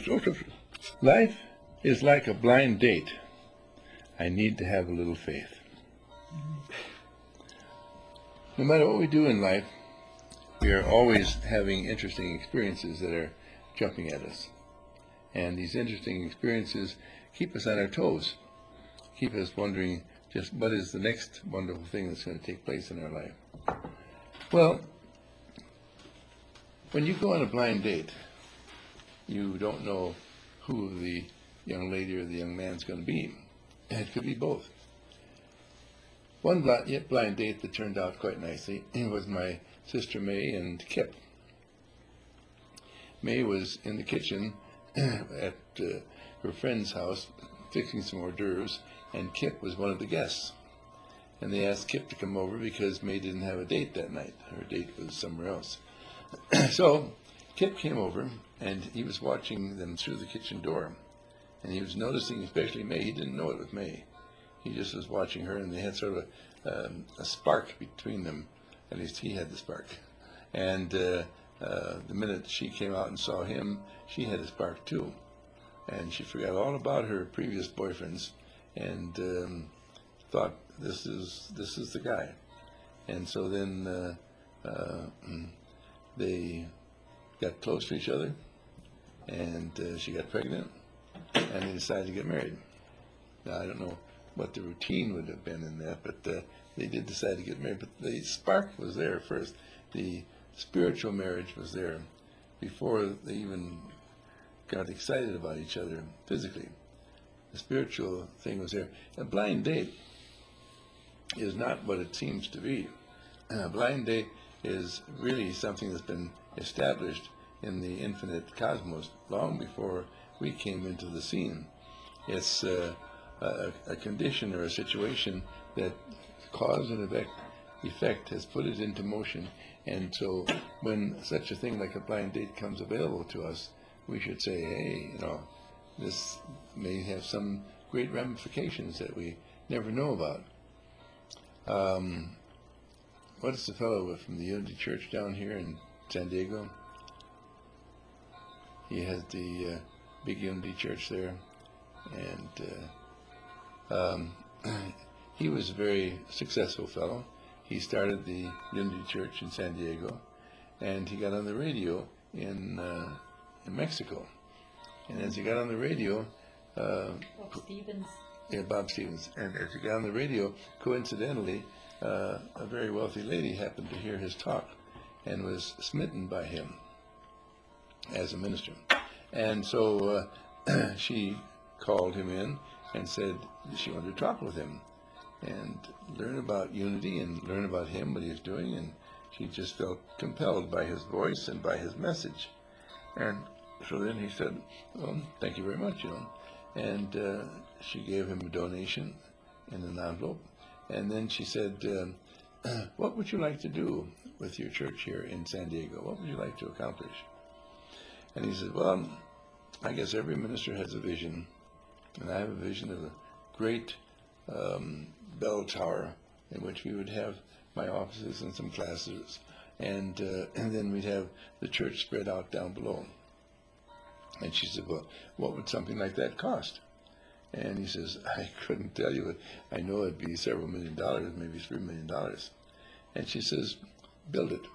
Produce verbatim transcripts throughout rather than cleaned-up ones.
Life is like a blind date. I need to have a little faith. No matter what we do in life, we are always having interesting experiences that are jumping at us. And these interesting experiences keep us on our toes, keep us wondering just what is the next wonderful thing that's going to take place in our life. Well, when you go on a blind date, you don't know who the young lady or the young man's going to be. It could be both. One blind, blind date that turned out quite nicely was my sister May and Kip. May was in the kitchen at uh, her friend's house fixing some hors d'oeuvres, and Kip was one of the guests. And they asked Kip to come over because May didn't have a date that night. Her date was somewhere else. So Kip came over, and he was watching them through the kitchen door. And he was noticing, especially May, he didn't know it was May. He just was watching her, and they had sort of a, um, a spark between them. At least he had the spark. And uh, uh, the minute she came out and saw him, she had a spark too. And she forgot all about her previous boyfriends and um, thought, this is this is the guy. And so then uh, uh, they got close to each other, and uh, she got pregnant, and they decided to get married. Now, I don't know what the routine would have been in that, but uh, they did decide to get married. But the spark was there first. The spiritual marriage was there before they even got excited about each other physically. The spiritual thing was there. A blind date is not what it seems to be. A blind date is really something that's been established in the infinite cosmos long before we came into the scene. It's uh, a, a condition or a situation that cause and effect, effect has put it into motion. And so when such a thing like a blind date comes available to us, we should say, hey, you know, this may have some great ramifications that we never know about. Um, what is the fellow from the Unity Church down here in San Diego? He has the uh, big Unity Church there, and uh, um, he was a very successful fellow. He started the Unity Church in San Diego, and he got on the radio in uh, in Mexico. And as he got on the radio, uh, Bob Stevens. Yeah, Bob Stevens. And as he got on the radio, coincidentally, uh, a very wealthy lady happened to hear his talk and was smitten by him as a minister. And so uh, she called him in and said she wanted to talk with him and learn about unity and learn about him, what he was doing. And she just felt compelled by his voice and by his message. And so then he said, well, thank you very much, you know. And uh, she gave him a donation in an envelope. And then she said, um, what would you like to do with your church here in San Diego? What would you like to accomplish? And he said, well, I guess every minister has a vision. And I have a vision of a great um, bell tower in which we would have my offices and some classes. And, uh, and then we'd have the church spread out down below. And she said, well, what would something like that cost? And he says, I couldn't tell you. I know it'd be several million dollars, maybe three million dollars. And she says, build it.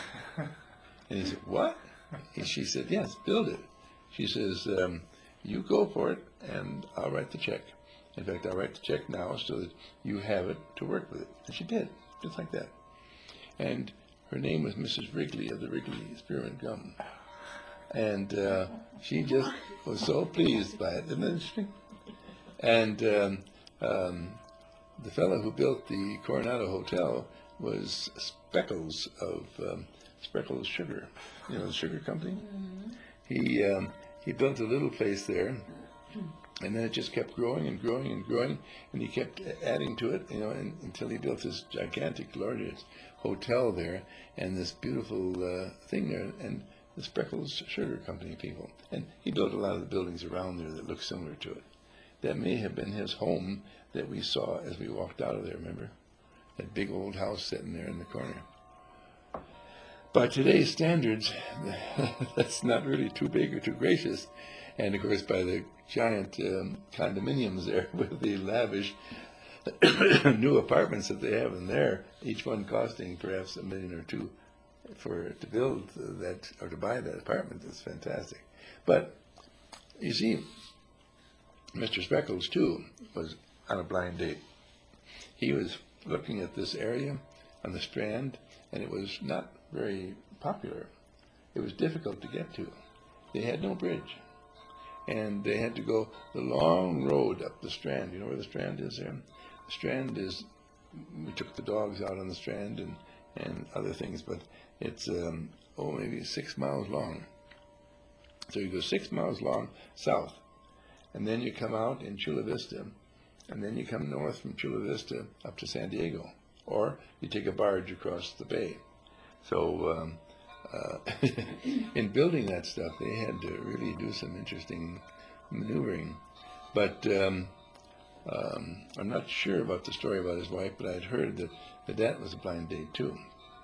And he said, what? And she said, yes, build it. She says, um, you go for it, and I'll write the check. In fact, I'll write the check now so that you have it to work with it. And she did, just like that. And her name was Missus Wrigley of the Wrigley Spearmint Gum. And uh, she just was so pleased by it. Isn't that interesting? And um, um, the fellow who built the Coronado Hotel was Speckles of um, Speckles Sugar, you know, the sugar company. Mm-hmm. He um, he built a little place there, and then it just kept growing and growing and growing, and he kept adding to it, you know, and, until he built this gigantic, glorious hotel there, and this beautiful uh, thing there, and the Speckles Sugar Company people. And he built a lot of the buildings around there that look similar to it. That may have been his home that we saw as we walked out of there, remember? That big old house sitting there in the corner. by today's standards, that's not really too big or too gracious. And of course, by the giant um, condominiums there with the lavish new apartments that they have in there, each one costing perhaps a million or two for to build that or to buy that apartment, that's fantastic. But you see, Mister Speckles too was on a blind date. He was looking at this area on the Strand, and it was not very popular. It was difficult to get to. They had no bridge, and they had to go the long road up the Strand. You know where the Strand is there? The Strand is, we took the dogs out on the Strand and, and other things, but it's, um, oh, maybe six miles long. So you go six miles long south, and then you come out in Chula Vista, and then you come north from Chula Vista up to San Diego, or you take a barge across the bay. So um, uh, in building that stuff, they had to really do some interesting maneuvering. But um, um, I'm not sure about the story about his wife, but I'd heard that, that that was a blind date too.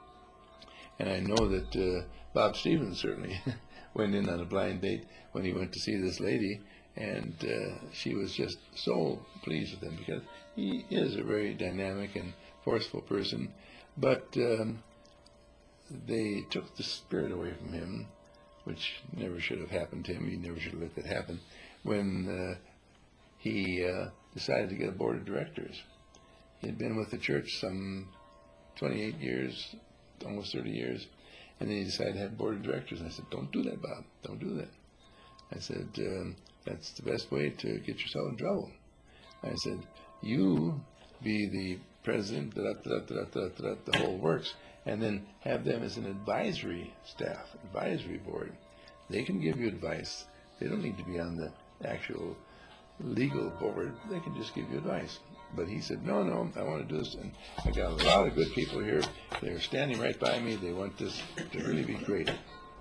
And I know that uh, Bob Stevens certainly went in on a blind date when he went to see this lady, and uh, she was just so pleased with him because he is a very dynamic and forceful person, but um, they took the spirit away from him, which never should have happened to him. He never should have let that happen, when uh, he uh, decided to get a board of directors. He had been with the church some twenty-eight years, almost thirty years, and then he decided to have a board of directors. And I said, don't do that, Bob. Don't do that. I said, um, that's the best way to get yourself in trouble. I said, you be the president, da, da, da, da, da, da, the whole works, and then have them as an advisory staff, advisory board. They can give you advice. They don't need to be on the actual legal board. They can just give you advice. But he said, no, no, I want to do this. And I got a lot of good people here. They're standing right by me. They want this to really be great.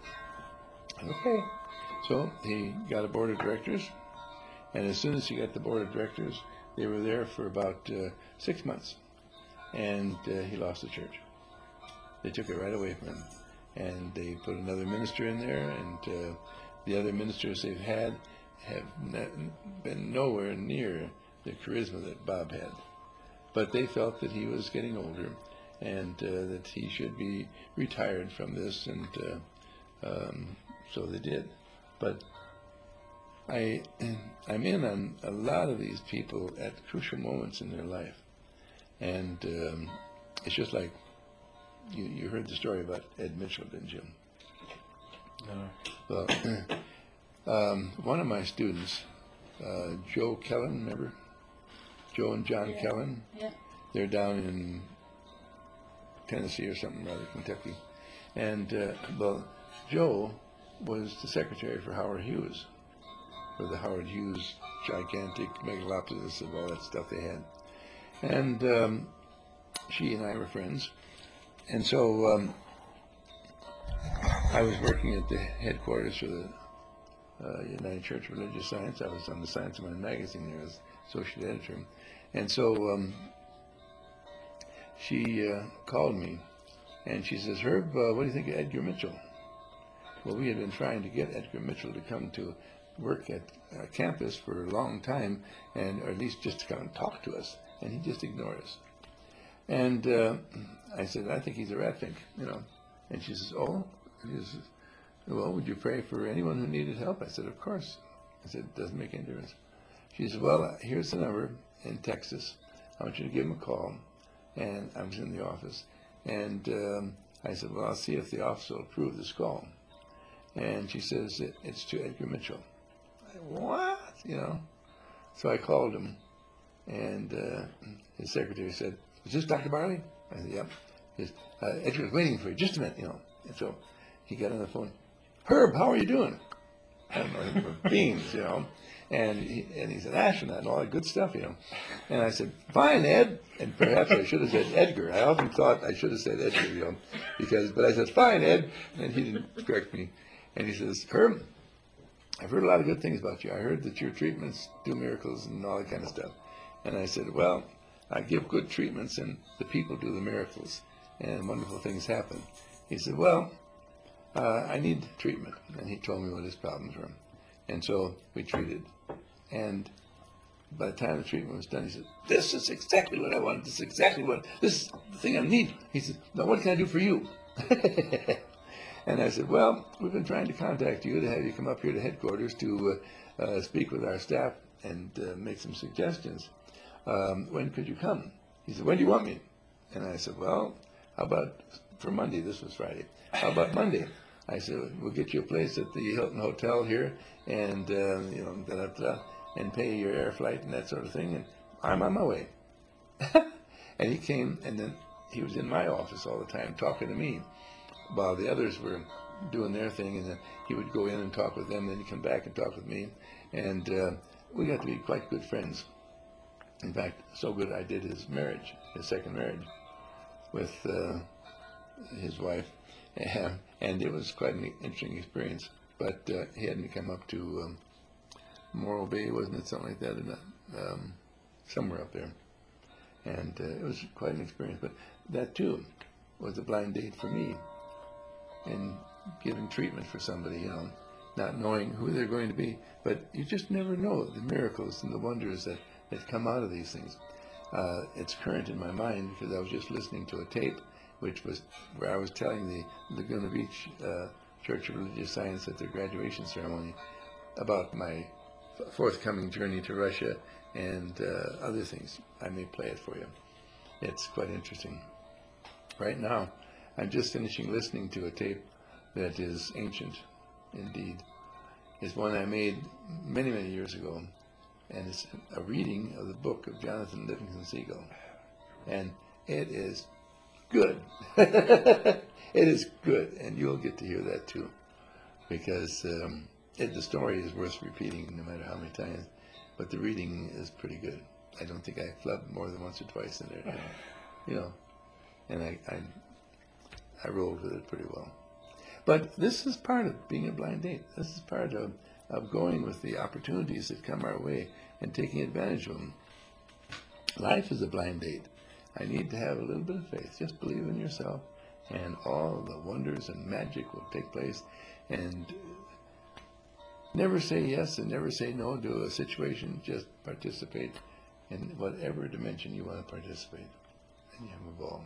Okay. So he got a board of directors. And as soon as he got the board of directors, they were there for about uh, six months. And uh, he lost the church. They took it right away from him. And they put another minister in there. And uh, the other ministers they've had have been nowhere near the charisma that Bob had. But they felt that he was getting older and uh, that he should be retired from this, and uh, um, so they did. But I, I'm in on a lot of these people at crucial moments in their life. And um, it's just like, you, you heard the story about Ed Mitchell, didn't you? No. Well, um, one of my students, uh, Joe Kellen, remember? Joe and John yeah. Kellen. Yeah. They're down in Tennessee or something, rather, Kentucky. And, uh, well, Joe was the secretary for Howard Hughes, for the Howard Hughes gigantic megalopolis of all that stuff they had. And um, she and I were friends. And so um, I was working at the headquarters for the uh, United Church of Religious Science. I was on the Science of Mind magazine there as associate editor. And so um, she uh, called me, and she says, Herb, uh, what do you think of Edgar Mitchell? Well, we had been trying to get Edgar Mitchell to come to work at uh, campus for a long time, and or at least just to come and talk to us, and he just ignored us. And uh, I said, I think he's a rat fink, you know. And she says, oh, she says, well, would you pray for anyone who needed help? I said, of course. I said, it doesn't make any difference. She said, well, here's the number in Texas. I want you to give him a call. And I was in the office. And um, I said, well, I'll see if the office will approve this call. And she says, it, it's to Edgar Mitchell. I said, what? You know. So I called him. And uh, his secretary said, is this Doctor Barley? I said, yep. He says, uh, Edgar's waiting for you. Just a minute, you know. And so he got on the phone. Herb, how are you doing? I don't know him for beans, you know. And, he, and he's an astronaut and all that good stuff, you know. And I said, fine, Ed. And perhaps I should have said Edgar. I often thought I should have said Edgar, you know, because, but I said, fine, Ed. And he didn't correct me. And he says, Herb, I've heard a lot of good things about you. I heard that your treatments do miracles and all that kind of stuff. And I said, well, I give good treatments and the people do the miracles and wonderful things happen. he said, well, uh, I need treatment. And he told me what his problems were. And so we treated. And by the time the treatment was done, he said, this is exactly what I want. This is exactly what, this is the thing I need. He said, now what can I do for you? And I said, well, we've been trying to contact you to have you come up here to headquarters to uh, uh, speak with our staff and uh, make some suggestions. Um, when could you come? He said, when do you want me? And I said, well, how about for Monday? This was Friday. How about Monday? I said, we'll get you a place at the Hilton Hotel here and, uh, you know, da, da, da, and pay your air flight and that sort of thing, and I'm on my way. And he came, and then he was in my office all the time talking to me while the others were doing their thing, and then he would go in and talk with them, then he'd come back and talk with me, and uh, we got to be quite good friends. In fact, so good I did his marriage, his second marriage, with uh, his wife, and, and it was quite an interesting experience. But uh, he had me come up to um, Morro Bay, wasn't it, something like that, in a, um, somewhere up there, and uh, it was quite an experience. But that too was a blind date for me, and giving treatment for somebody, you know, not knowing who they're going to be. But you just never know the miracles and the wonders that, that come out of these things. Uh, it's current in my mind because I was just listening to a tape which was where I was telling the Laguna Beach uh, Church of Religious Science at their graduation ceremony about my forthcoming journey to Russia and uh, other things. I may play it for you. It's quite interesting. Right now, I'm just finishing listening to a tape that is ancient, indeed. It's one I made many, many years ago, and it's a reading of the book of Jonathan Livingston Seagull. And it is good. It is good, and you'll get to hear that too, because um, it, the story is worth repeating no matter how many times, but the reading is pretty good. I don't think I flubbed more than once or twice in there, you know, and I, I I rolled with it pretty well. But this is part of being a blind date. This is part of, of going with the opportunities that come our way and taking advantage of them. Life is a blind date. I need to have a little bit of faith. Just believe in yourself, and all the wonders and magic will take place. And never say yes and never say no to a situation. Just participate in whatever dimension you want to participate, and you have a ball.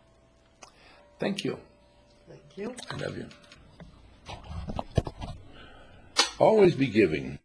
Thank you. Thank you. I love you. Always be giving.